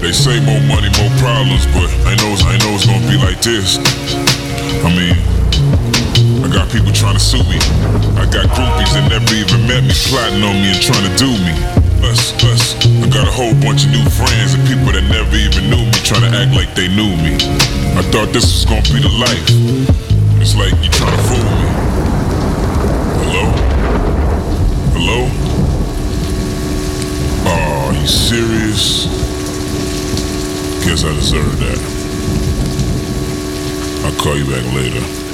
They say more money, more problems, but I know it's gonna be like this. I mean, I got people trying to sue me. I got groupies that never even met me, plotting on me and trying to do me. I got a whole bunch of new friends and people that never even knew me, trying to act like they knew me. I thought this was gonna be the life. It's like you trying to fool me. Hello? Hello? Aw, you serious? Guess I deserve that. I'll call you back later.